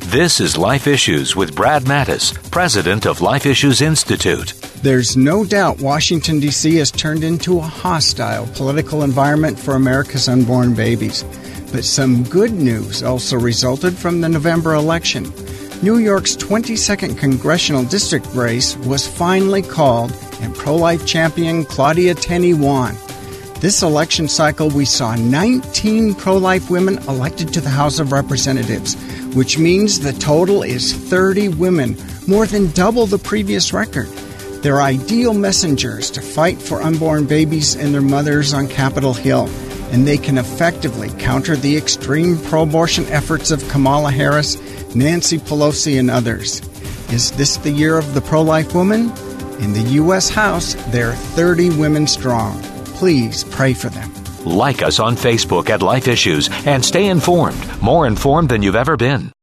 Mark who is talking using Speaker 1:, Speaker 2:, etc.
Speaker 1: This is Life Issues with Brad Mattis, president of Life Issues Institute.
Speaker 2: There's no doubt Washington, D.C. has turned into a hostile political environment for America's unborn babies. But some good news also resulted from the November election. New York's 22nd congressional district race was finally called, and pro-life champion Claudia Tenney won. This election cycle, we saw 19 pro-life women elected to the House of Representatives, which means the total is 30 women, more than double the previous record. They're ideal messengers to fight for unborn babies and their mothers on Capitol Hill, and they can effectively counter the extreme pro-abortion efforts of Kamala Harris, Nancy Pelosi, and others. Is this the year of the pro-life woman? In the U.S. House, they're 30 women strong. Please pray for them.
Speaker 1: Like us on Facebook at Life Issues and stay informed, more informed than you've ever been.